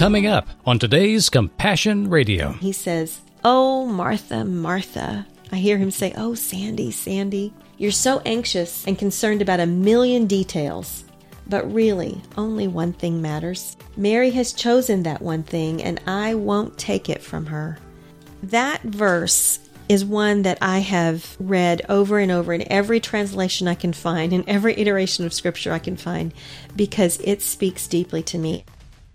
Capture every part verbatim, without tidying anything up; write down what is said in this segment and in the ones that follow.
coming up on today's Compassion Radio. He says, "Oh, Martha, Martha." I hear him say, "Oh, Sandy, Sandy. You're so anxious and concerned about a million details. But really, only one thing matters. Mary has chosen that one thing, and I won't take it from her." That verse is one that I have read over and over in every translation I can find, in every iteration of Scripture I can find, because it speaks deeply to me.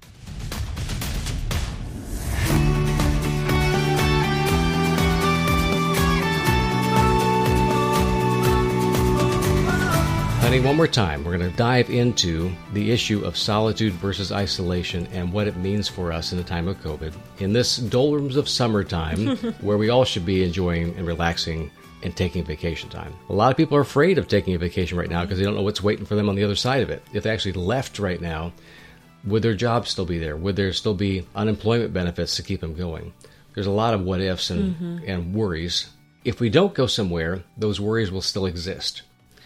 Honey, one more time, we're going to dive into the issue of solitude versus isolation and what it means for us in the time of COVID. In this doldrums of summertime, where we all should be enjoying and relaxing and taking vacation time. A lot of people are afraid of taking a vacation right now because they don't know what's waiting for them on the other side of it. If they actually left right now, would their job still be there? Would there still be unemployment benefits to keep them going? There's a lot of what ifs and, mm-hmm. and worries. If we don't go somewhere, those worries will still exist.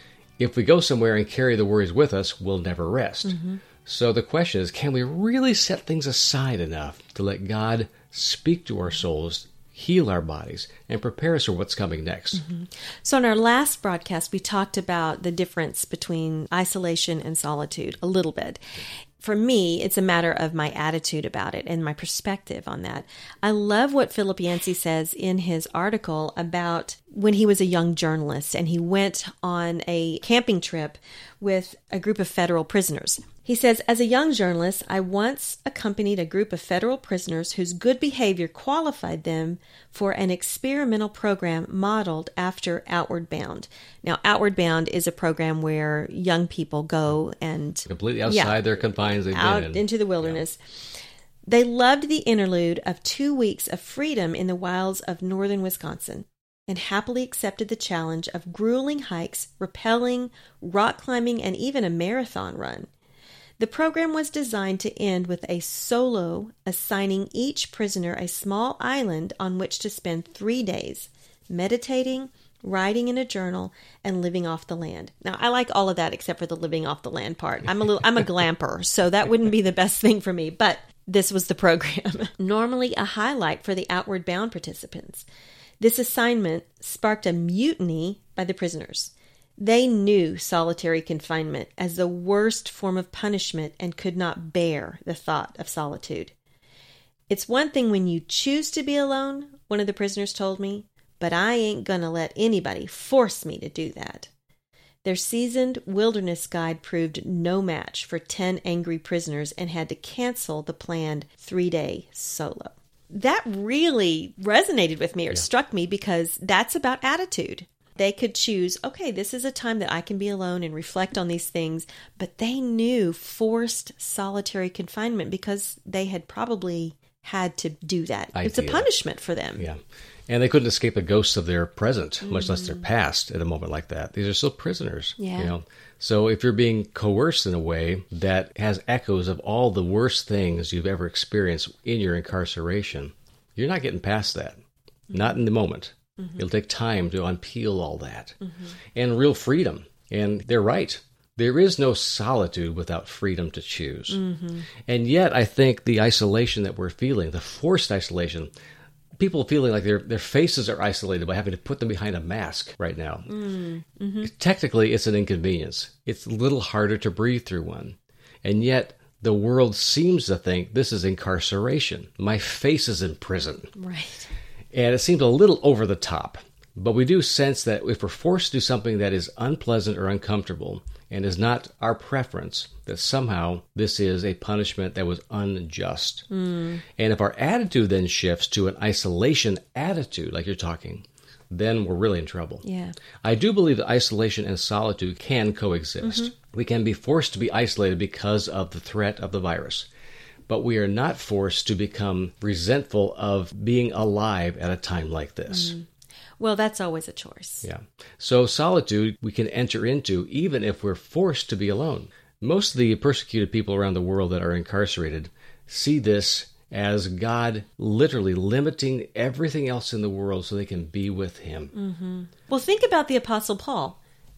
If we go somewhere and carry the worries with us, we'll never rest. Mm-hmm. So the question is, can we really set things aside enough to let God speak to our souls, heal our bodies, and prepare us for what's coming next? Mm-hmm. So in our last broadcast, we talked about the difference between isolation and solitude a little bit. For me, it's a matter of my attitude about it and my perspective on that. I love what Philip Yancey says in his article about when he was a young journalist and he went on a camping trip with a group of federal prisoners. He says, "As a young journalist, I once accompanied a group of federal prisoners whose good behavior qualified them for an experimental program modeled after Outward Bound." Now, Outward Bound is a program where young people go and... completely outside yeah, their confines they've out been in. into the wilderness. Yeah. They loved the interlude of two weeks of freedom in the wilds of northern Wisconsin, and happily accepted the challenge of grueling hikes, rappelling, rock climbing, and even a marathon run. The program was designed to end with a solo assigning each prisoner a small island on which to spend three days, meditating, writing in a journal, and living off the land. Now, I like all of that except for the living off the land part. I'm a little, I'm a glamper, so that wouldn't be the best thing for me, but this was the program. Normally a highlight for the Outward Bound participants. This assignment sparked a mutiny by the prisoners. They knew solitary confinement as the worst form of punishment and could not bear the thought of solitude. "It's one thing when you choose to be alone," one of the prisoners told me, "but I ain't gonna let anybody force me to do that." Their seasoned wilderness guide proved no match for ten angry prisoners and had to cancel the planned three-day solo. That really resonated with me or yeah. struck me because that's about attitude. They could choose, okay, this is a time that I can be alone and reflect on these things, but they knew forced solitary confinement because they had probably had to do that. Idea. It's a punishment for them. Yeah. And they couldn't escape the ghosts of their present, mm-hmm. much less their past at a moment like that. These are still prisoners. Yeah. You know? So if you're being coerced in a way that has echoes of all the worst things you've ever experienced in your incarceration, you're not getting past that. Mm-hmm. Not in the moment. Mm-hmm. It'll take time to unpeel all that. Mm-hmm. And real freedom. And they're right. There is no solitude without freedom to choose. Mm-hmm. And yet, I think the isolation that we're feeling, the forced isolation, people feeling like their their faces are isolated by having to put them behind a mask right now. Mm-hmm. Technically, it's an inconvenience. It's a little harder to breathe through one. And yet, the world seems to think this is incarceration. My face is in prison. Right. And it seems a little over the top. But we do sense that if we're forced to do something that is unpleasant or uncomfortable and is not our preference, that somehow this is a punishment that was unjust. Mm. And if our attitude then shifts to an isolation attitude, like you're talking, then we're really in trouble. Yeah. I do believe that isolation and solitude can coexist. Mm-hmm. We can be forced to be isolated because of the threat of the virus. But we are not forced to become resentful of being alive at a time like this. Mm. Well, that's always a choice. Yeah. So solitude we can enter into even if we're forced to be alone. Most of the persecuted people around the world that are incarcerated see this as God literally limiting everything else in the world so they can be with Him. Mm-hmm. Well, think about the Apostle Paul.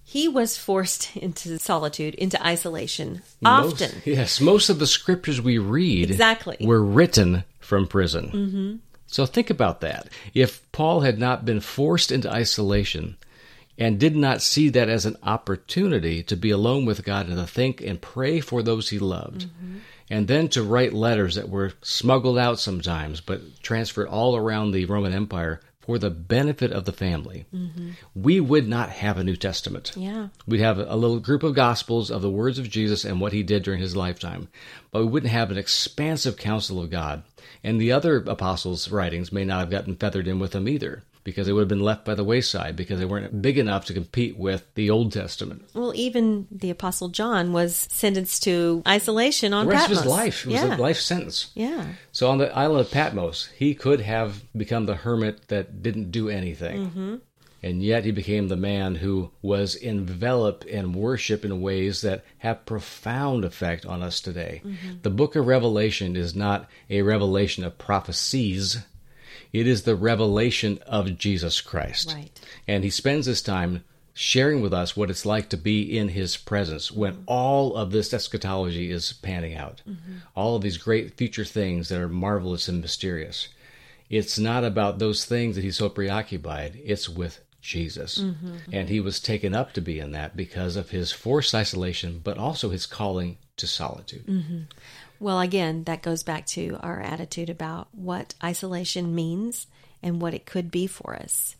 He was forced into solitude, into isolation, Most- often. yes, most of the scriptures we read Exactly. were written from prison. Mm-hmm. So think about that. If Paul had not been forced into isolation and did not see that as an opportunity to be alone with God and to think and pray for those he loved, mm-hmm. and then to write letters that were smuggled out sometimes but transferred all around the Roman Empire for the benefit of the family, mm-hmm. we would not have a New Testament. Yeah. We'd have a little group of Gospels of the words of Jesus and what he did during his lifetime, but we wouldn't have an expansive counsel of God. And the other apostles' writings may not have gotten feathered in with them either, because they would have been left by the wayside because they weren't big enough to compete with the Old Testament. Well, even the Apostle John was sentenced to isolation on The rest Patmos. of his life. It was yeah. a life sentence. Yeah. So on the island of Patmos, he could have become the hermit that didn't do anything. Mm-hmm. And yet he became the man who was enveloped in worship in ways that have profound effect on us today. Mm-hmm. The book of Revelation is not a revelation of prophecies. It is the revelation of Jesus Christ. Right. And he spends his time sharing with us what it's like to be in his presence when mm-hmm. all of this eschatology is panning out. Mm-hmm. All of these great future things that are marvelous and mysterious. It's not about those things that he's so preoccupied. It's with Jesus. Mm-hmm. And he was taken up to be in that because of his forced isolation, but also his calling to solitude. Mm-hmm. Well, again, that goes back to our attitude about what isolation means and what it could be for us.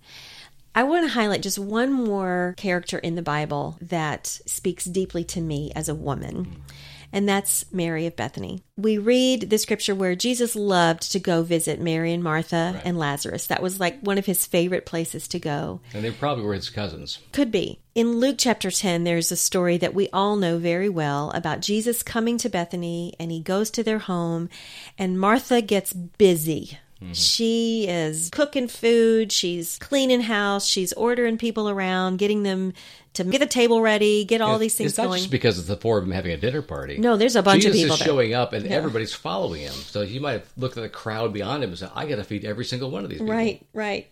I want to highlight just one more character in the Bible that speaks deeply to me as a woman, and that's Mary of Bethany. We read the scripture where Jesus loved to go visit Mary and Martha right. and Lazarus. That was like one of his favorite places to go. And they probably were his cousins. Could be. In Luke chapter ten, there's a story that we all know very well about Jesus coming to Bethany, and he goes to their home, and Martha gets busy. Mm-hmm. She is cooking food, she's cleaning house, she's ordering people around, getting them to get the table ready, get all it's, these things it's not going. Just because it's the four of them having a dinner party. No, there's a bunch Jesus of people is there. showing up, and yeah. everybody's following him. So you might have looked at the crowd beyond him and said, I got to feed every single one of these people. Right, right.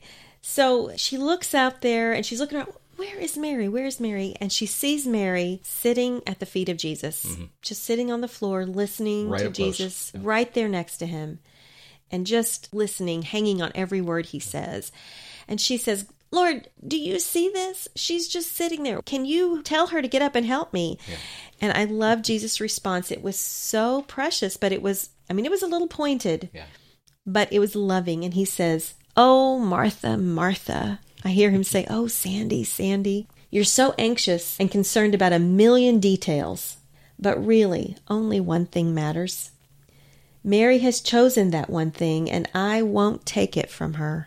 So she looks out there, and she's looking around, where is Mary? Where is Mary? And she sees Mary sitting at the feet of Jesus, mm-hmm. just sitting on the floor, listening right to Jesus, yeah. right there next to him, and just listening, hanging on every word he says. And she says, Lord, do you see this? She's just sitting there. Can you tell her to get up and help me? Yeah. And I love Jesus' response. It was so precious, but it was, I mean, it was a little pointed, yeah. but it was loving. And he says, oh, Martha, Martha. I hear him say, oh, Sandy, Sandy, you're so anxious and concerned about a million details, but really only one thing matters. Mary has chosen that one thing, and I won't take it from her.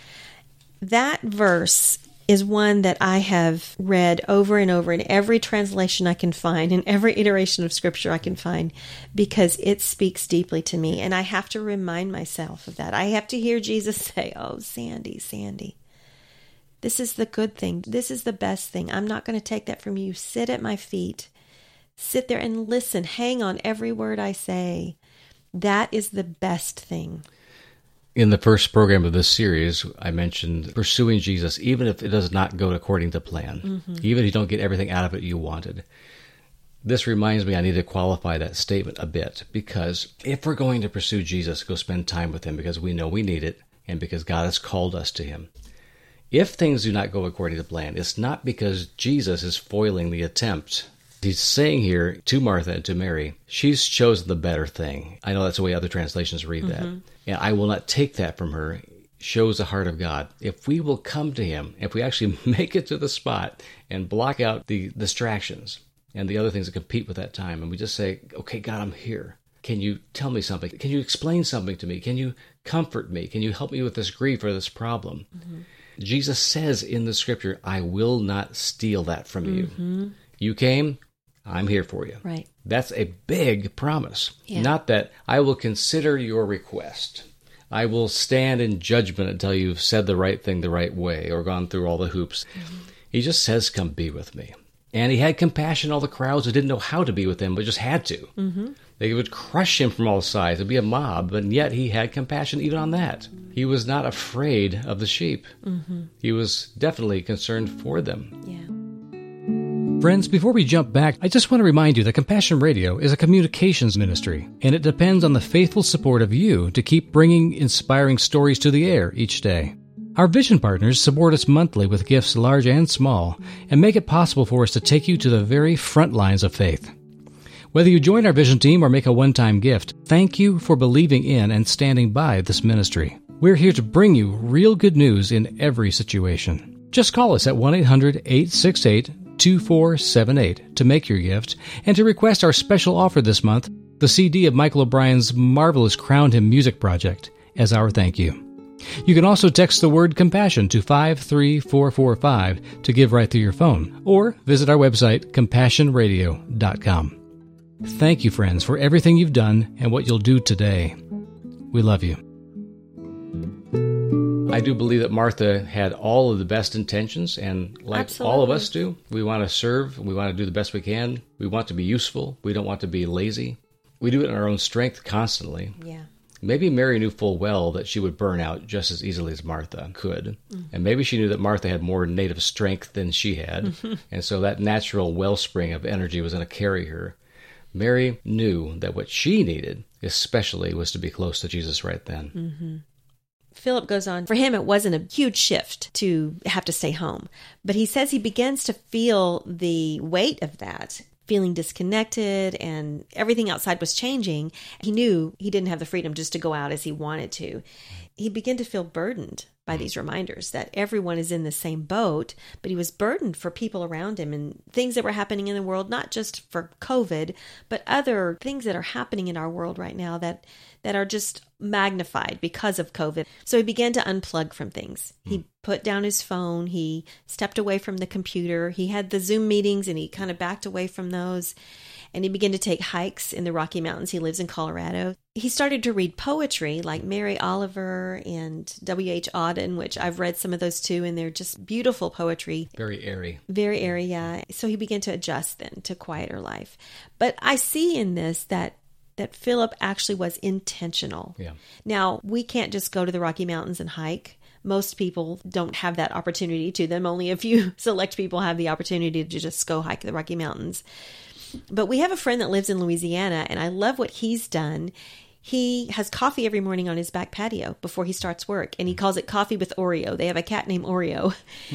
That verse is one that I have read over and over in every translation I can find, in every iteration of Scripture I can find, because it speaks deeply to me, and I have to remind myself of that. I have to hear Jesus say, oh, Sandy, Sandy, this is the good thing. This is the best thing. I'm not going to take that from you. Sit at my feet. Sit there and listen. Hang on every word I say. That is the best thing. In the first program of this series, I mentioned pursuing Jesus, even if it does not go according to plan, mm-hmm. even if you don't get everything out of it you wanted. This reminds me I need to qualify that statement a bit, because if we're going to pursue Jesus, go spend time with him because we know we need it and because God has called us to him. If things do not go according to plan, it's not because Jesus is foiling the attempt. He's saying here to Martha and to Mary, she's chosen the better thing. I know that's the way other translations read that. Mm-hmm. And I will not take that from her. Shows the heart of God. If we will come to him, if we actually make it to the spot and block out the distractions and the other things that compete with that time, and we just say, okay, God, I'm here. Can you tell me something? Can you explain something to me? Can you comfort me? Can you help me with this grief or this problem? Mm-hmm. Jesus says in the scripture, I will not steal that from mm-hmm. you. You came, I'm here for you. Right. That's a big promise. Yeah. Not that I will consider your request. I will stand in judgment until you've said the right thing the right way or gone through all the hoops. Mm-hmm. He just says, come be with me. And he had compassion on all the crowds who didn't know how to be with him, but just had to. Mm-hmm. They would crush him from all sides. It'd be a mob, but yet he had compassion even on that. He was not afraid of the sheep. Mm-hmm. He was definitely concerned for them. Yeah. Friends, before we jump back, I just want to remind you that Compassion Radio is a communications ministry, and it depends on the faithful support of you to keep bringing inspiring stories to the air each day. Our vision partners support us monthly with gifts large and small, and make it possible for us to take you to the very front lines of faith. Whether you join our vision team or make a one-time gift, thank you for believing in and standing by this ministry. We're here to bring you real good news in every situation. Just call us at one eight hundred eight six eight two four seven eight to make your gift and to request our special offer this month, the C D of Michael O'Brien's marvelous Crowned Him music project, as our thank you. You can also text the word compassion to five three four four five to give right through your phone, or visit our website, compassion radio dot com. Thank you, friends, for everything you've done and what you'll do today. We love you. I do believe that Martha had all of the best intentions, and like Absolutely. all of us do, we want to serve, we want to do the best we can, we want to be useful, we don't want to be lazy. We do it in our own strength constantly. Yeah. Maybe Mary knew full well that she would burn out just as easily as Martha could. Mm-hmm. And maybe she knew that Martha had more native strength than she had, mm-hmm. and so that natural wellspring of energy was going to carry her. Mary knew that what she needed, especially, was to be close to Jesus right then. Mm-hmm. Philip goes on, for him it wasn't a huge shift to have to stay home, but he says he begins to feel the weight of that, feeling disconnected, and everything outside was changing. He knew he didn't have the freedom just to go out as he wanted to. He began to feel burdened by these reminders that everyone is in the same boat, but he was burdened for people around him and things that were happening in the world, not just for COVID, but other things that are happening in our world right now that, that are just magnified because of COVID. So he began to unplug from things. Mm. He put down his phone. He stepped away from the computer. He had the Zoom meetings and he kind of backed away from those. And he began to take hikes in the Rocky Mountains. He lives in Colorado. He started to read poetry like Mary Oliver and W H Auden, which I've read some of those too, and they're just beautiful poetry. Very airy. Very airy, yeah. So he began to adjust then to quieter life. But I see in this that that Philip actually was intentional. Yeah. Now, we can't just go to the Rocky Mountains and hike. Most people don't have that opportunity to them. Only a few select people have the opportunity to just go hike the Rocky Mountains. But we have a friend that lives in Louisiana, and I love what he's done. He has coffee every morning on his back patio before he starts work, and he calls it coffee with Oreo. They have a cat named Oreo.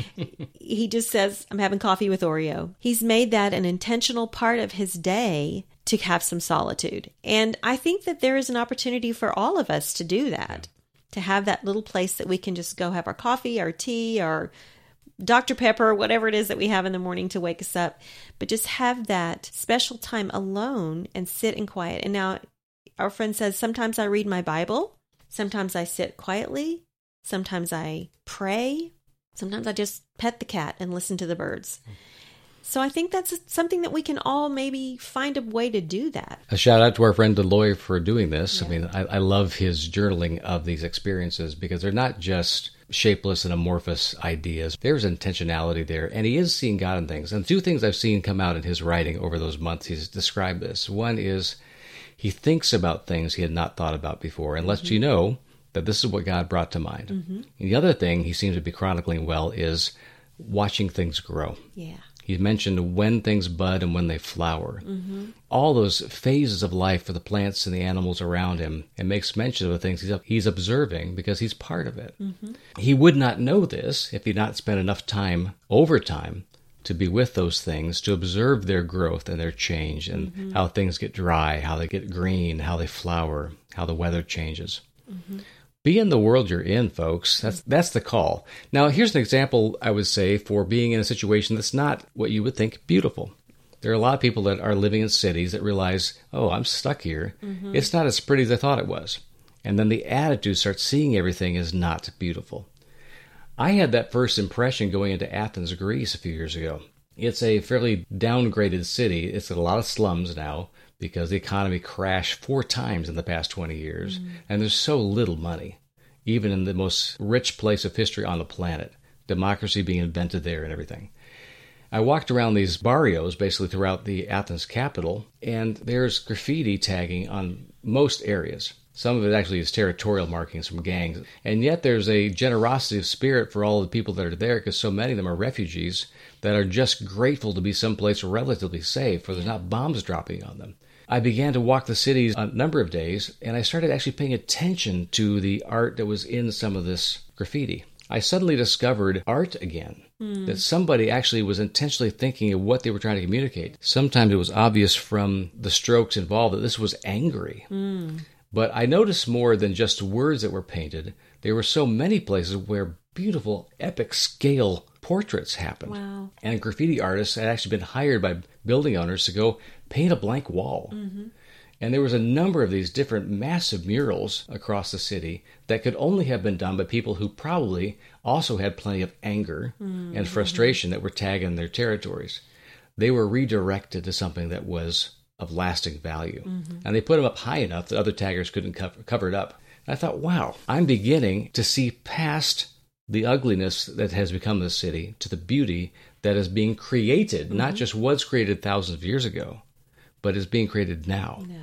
He just says, I'm having coffee with Oreo. He's made that an intentional part of his day to have some solitude. And I think that there is an opportunity for all of us to do that, to have that little place that we can just go have our coffee, our tea, our Doctor Pepper, whatever it is that we have in the morning to wake us up, but just have that special time alone and sit in quiet. And now our friend says, sometimes I read my Bible, sometimes I sit quietly, sometimes I pray, sometimes I just pet the cat and listen to the birds. So I think that's something that we can all maybe find a way to do that. A shout out to our friend Deloy for doing this. Yeah. I mean, I, I love his journaling of these experiences because they're not just shapeless and amorphous ideas. There's intentionality there, and he is seeing God in things. And two things I've seen come out in his writing over those months, he's described this. One is he thinks about things he had not thought about before and lets mm-hmm. you know that this is what God brought to mind. Mm-hmm. And the other thing he seems to be chronicling well is watching things grow. Yeah. He mentioned when things bud and when they flower. Mm-hmm. All those phases of life for the plants and the animals around him, and makes mention of the things he's, he's observing because he's part of it. Mm-hmm. He would not know this if he'd not spent enough time, over time, to be with those things, to observe their growth and their change, and mm-hmm. how things get dry, how they get green, how they flower, how the weather changes. Mm-hmm. Be in the world you're in, folks. That's that's the call. Now, here's an example, I would say, for being in a situation that's not what you would think beautiful. There are a lot of people that are living in cities that realize, oh, I'm stuck here. Mm-hmm. It's not as pretty as I thought it was. And then the attitude starts seeing everything as not beautiful. I had that first impression going into Athens, Greece a few years ago. It's a fairly downgraded city. It's in a lot of slums now, because the economy crashed four times in the past twenty years, mm. and there's so little money, even in the most rich place of history on the planet, democracy being invented there and everything. I walked around these barrios basically throughout the Athens capital, and there's graffiti tagging on most areas. Some of it actually is territorial markings from gangs. And yet there's a generosity of spirit for all the people that are there, because so many of them are refugees that are just grateful to be someplace relatively safe where there's not bombs dropping on them. I began to walk the cities a number of days, and I started actually paying attention to the art that was in some of this graffiti. I suddenly discovered art again, mm. that somebody actually was intentionally thinking of what they were trying to communicate. Sometimes it was obvious from the strokes involved that this was angry. Mm. But I noticed more than just words that were painted. There were so many places where beautiful, epic scale portraits happened. Wow. And graffiti artists had actually been hired by building owners to go paint a blank wall. Mm-hmm. And there was a number of these different massive murals across the city that could only have been done by people who probably also had plenty of anger mm-hmm. and frustration that were tagging their territories. They were redirected to something that was of lasting value. Mm-hmm. And they put them up high enough that other taggers couldn't cover, cover it up. And I thought, wow, I'm beginning to see past the ugliness that has become this city to the beauty that is being created, mm-hmm. not just was created thousands of years ago, but is being created now. No.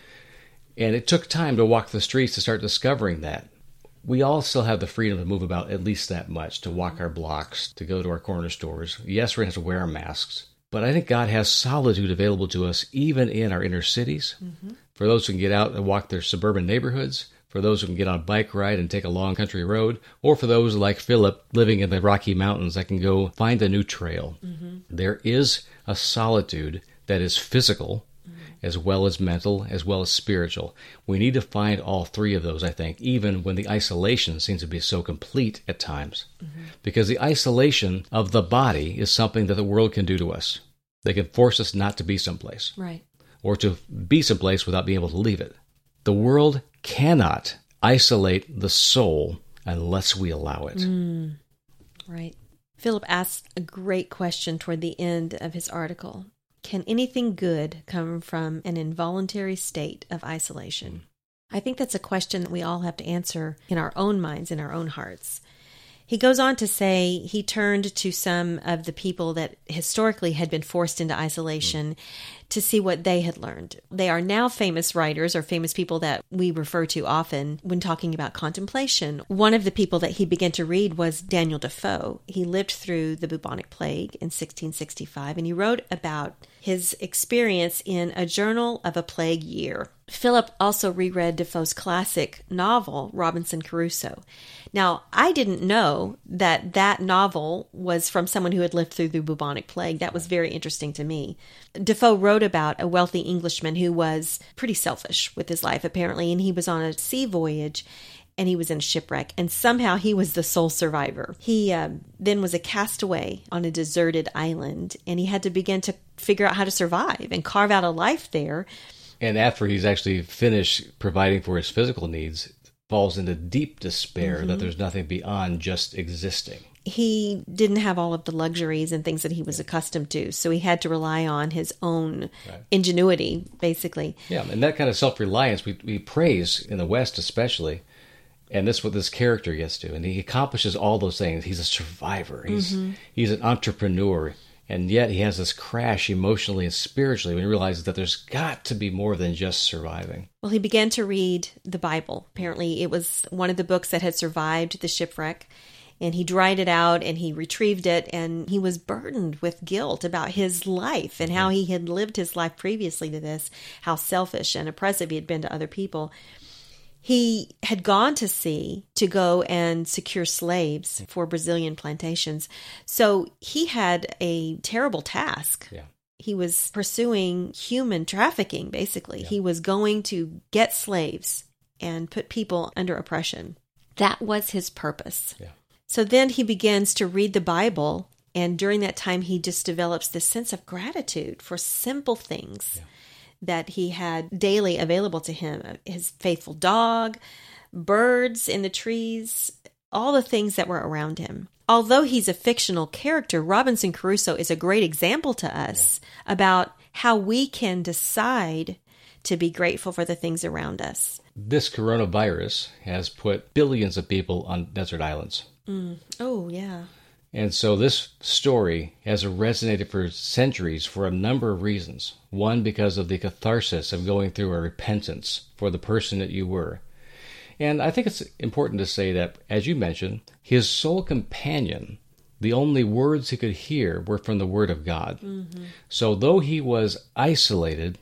And it took time to walk the streets to start discovering that. We all still have the freedom to move about at least that much, to walk our blocks, to go to our corner stores. Yes, we're going to have to wear our masks. But I think God has solitude available to us even in our inner cities. Mm-hmm. For those who can get out and walk their suburban neighborhoods, for those who can get on a bike ride and take a long country road, or for those like Philip living in the Rocky Mountains that can go find a new trail. Mm-hmm. There is a solitude that is physical, as well as mental, as well as spiritual. We need to find all three of those, I think, even when the isolation seems to be so complete at times. Mm-hmm. Because the isolation of the body is something that the world can do to us. They can force us not to be someplace. Right. Or to be someplace without being able to leave it. The world cannot isolate the soul unless we allow it. Mm. Right. Philip asked a great question toward the end of his article. Can anything good come from an involuntary state of isolation? I think that's a question that we all have to answer in our own minds, in our own hearts. He goes on to say he turned to some of the people that historically had been forced into isolation mm. to see what they had learned. They are now famous writers or famous people that we refer to often when talking about contemplation. One of the people that he began to read was Daniel Defoe. He lived through the bubonic plague in sixteen sixty-five, and he wrote about his experience in A Journal of a Plague Year. Philip also reread Defoe's classic novel, Robinson Crusoe. Now, I didn't know that that novel was from someone who had lived through the bubonic plague. That was very interesting to me. Defoe wrote about a wealthy Englishman who was pretty selfish with his life, apparently, and he was on a sea voyage, and he was in a shipwreck, and somehow he was the sole survivor. He uh, then was a castaway on a deserted island, and he had to begin to figure out how to survive and carve out a life there. And after he's actually finished providing for his physical needs, falls into deep despair mm-hmm. that there's nothing beyond just existing. He didn't have all of the luxuries and things that he was accustomed to, so he had to rely on his own right. ingenuity, basically. Yeah, and that kind of self-reliance we, we praise in the West especially, and that's what this character gets to. And he accomplishes all those things. He's a survivor. He's mm-hmm. he's an entrepreneur. And yet he has this crash emotionally and spiritually when he realizes that there's got to be more than just surviving. Well, he began to read the Bible. Apparently it was one of the books that had survived the shipwreck. And he dried it out and he retrieved it. And he was burdened with guilt about his life and how he had lived his life previously to this, how selfish and oppressive he had been to other people. He had gone to sea to go and secure slaves for Brazilian plantations. So he had a terrible task. Yeah. He was pursuing human trafficking, basically. Yeah. He was going to get slaves and put people under oppression. That was his purpose. Yeah. So then he begins to read the Bible, and during that time he just develops this sense of gratitude for simple things. Yeah. That he had daily available to him, his faithful dog, birds in the trees, all the things that were around him. Although he's a fictional character, Robinson Crusoe is a great example to us yeah. about how we can decide to be grateful for the things around us. This coronavirus has put billions of people on desert islands. Mm. Oh, yeah. And so this story has resonated for centuries for a number of reasons. One, because of the catharsis of going through a repentance for the person that you were. And I think it's important to say that, as you mentioned, his sole companion, the only words he could hear were from the Word of God. Mm-hmm. So though he was isolated,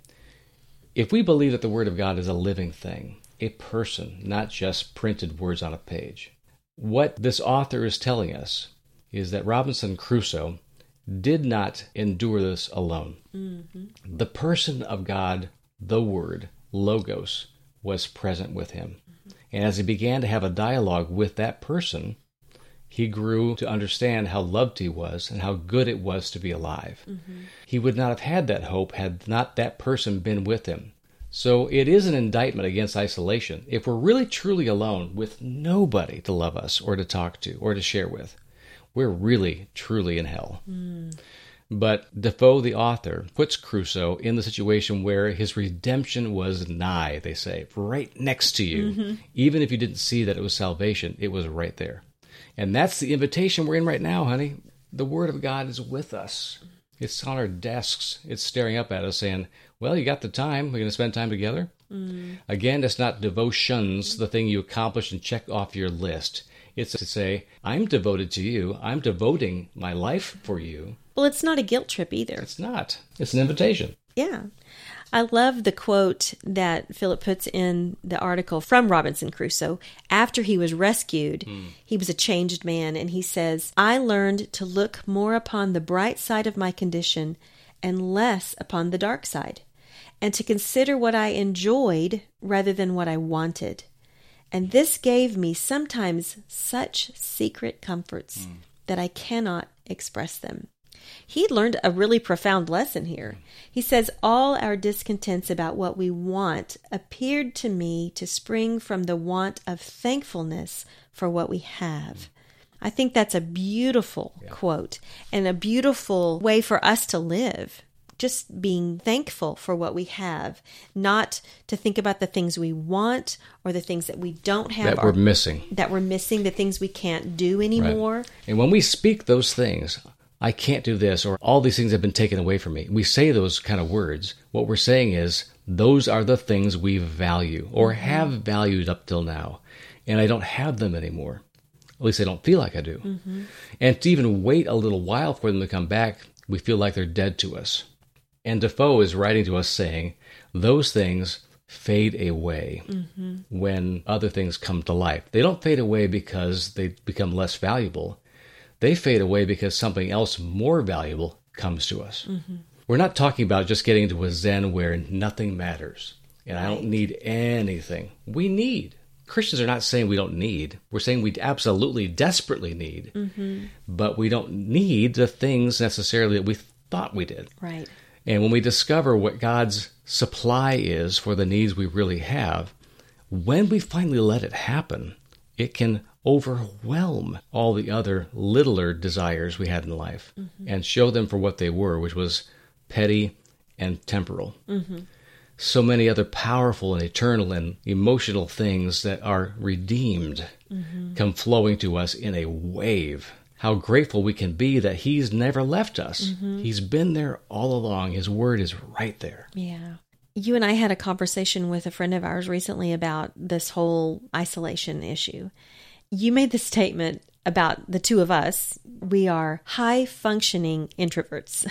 if we believe that the Word of God is a living thing, a person, not just printed words on a page, what this author is telling us is that Robinson Crusoe did not endure this alone. Mm-hmm. The person of God, the Word, Logos, was present with him. Mm-hmm. And as he began to have a dialogue with that person, he grew to understand how loved he was and how good it was to be alive. Mm-hmm. He would not have had that hope had not that person been with him. So it is an indictment against isolation. If we're really truly alone with nobody to love us or to talk to or to share with, we're really truly in hell. Mm. But Defoe, the author, puts Crusoe in the situation where his redemption was nigh, they say, right next to you. Mm-hmm. Even if you didn't see that it was salvation, it was right there. And that's the invitation we're in right now, honey. The Word of God is with us. It's on our desks. It's staring up at us saying, well, you got the time. We're going to spend time together. Mm. Again, it's not devotions, the thing you accomplish and check off your list. It's to say, I'm devoted to you. I'm devoting my life for you. Well, it's not a guilt trip either. It's not. It's an invitation. Yeah. I love the quote that Philip puts in the article from Robinson Crusoe. After he was rescued, mm. he was a changed man, and he says, I learned to look more upon the bright side of my condition and less upon the dark side, and to consider what I enjoyed rather than what I wanted. And this gave me sometimes such secret comforts mm. that I cannot express them. He learned a really profound lesson here. He says, all our discontents about what we want appeared to me to spring from the want of thankfulness for what we have. I think that's a beautiful yeah. quote and a beautiful way for us to live. Just being thankful for what we have, not to think about the things we want or the things that we don't have. That we're missing. That we're missing, the things we can't do anymore. Right. And when we speak those things, I can't do this, or all these things have been taken away from me. We say those kind of words. What we're saying is, those are the things we value or mm-hmm. have valued up till now. And I don't have them anymore. At least I don't feel like I do. Mm-hmm. And to even wait a little while for them to come back, we feel like they're dead to us. And Defoe is writing to us saying, those things fade away mm-hmm. when other things come to life. They don't fade away because they become less valuable. They fade away because something else more valuable comes to us. Mm-hmm. We're not talking about just getting into a zen where nothing matters and right. I don't need anything. We need. Christians are not saying we don't need. We're saying we absolutely, desperately need. Mm-hmm. But we don't need the things necessarily that we thought we did. Right. And when we discover what God's supply is for the needs we really have, when we finally let it happen, it can overwhelm all the other littler desires we had in life mm-hmm. and show them for what they were, which was petty and temporal. Mm-hmm. So many other powerful and eternal and emotional things that are redeemed mm-hmm. come flowing to us in a wave. How grateful we can be that He's never left us. Mm-hmm. He's been there all along. His Word is right there. Yeah. You and I had a conversation with a friend of ours recently about this whole isolation issue. You made the statement about the two of us. We are high-functioning introverts.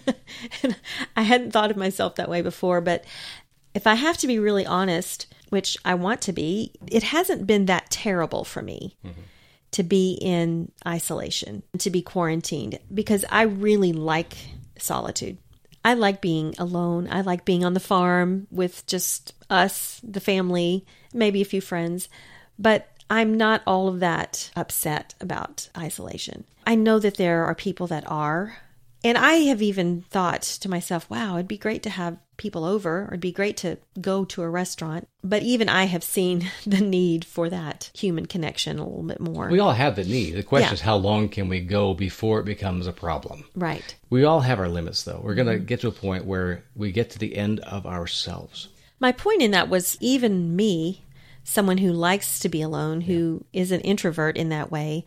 And I hadn't thought of myself that way before, but if I have to be really honest, which I want to be, it hasn't been that terrible for me. Mm-hmm. to be in isolation, to be quarantined, because I really like solitude. I like being alone. I like being on the farm with just us, the family, maybe a few friends, but I'm not all of that upset about isolation. I know that there are people that are, and I have even thought to myself, wow, it'd be great to have people over, or it'd be great to go to a restaurant. But even I have seen the need for that human connection a little bit more. We all have the need. The question yeah. is, how long can we go before it becomes a problem? Right. We all have our limits, though. We're going to mm-hmm. get to a point where we get to the end of ourselves. My point in that was, even me, someone who likes to be alone, who yeah. is an introvert in that way,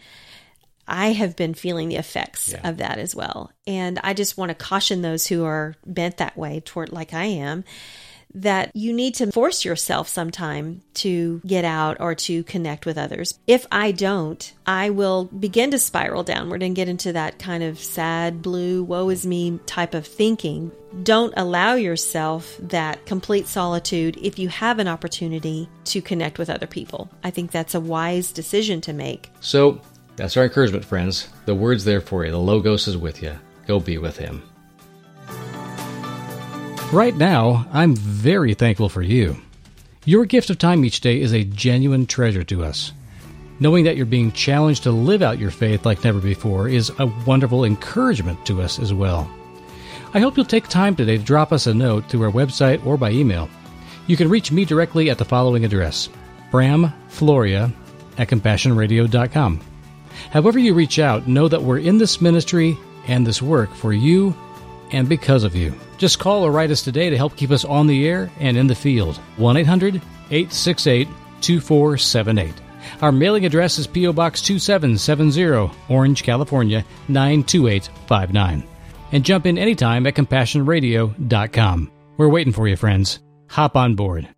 I have been feeling the effects yeah. of that as well. And I just want to caution those who are bent that way toward, like I am, that you need to force yourself sometime to get out or to connect with others. If I don't, I will begin to spiral downward and get into that kind of sad, blue, woe is me type of thinking. Don't allow yourself that complete solitude if you have an opportunity to connect with other people. I think that's a wise decision to make. So that's our encouragement, friends. The word's there for you. The Logos is with you. Go be with him. Right now, I'm very thankful for you. Your gift of time each day is a genuine treasure to us. Knowing that you're being challenged to live out your faith like never before is a wonderful encouragement to us as well. I hope you'll take time today to drop us a note through our website or by email. You can reach me directly at the following address, bramfloria at compassion radio dot com. However you reach out, know that we're in this ministry and this work for you and because of you. Just call or write us today to help keep us on the air and in the field. one eight hundred eight six eight two four seven eight. Our mailing address is P O Box two seven seven zero, Orange, California, nine two eight five nine. And jump in anytime at compassion radio dot com. We're waiting for you, friends. Hop on board.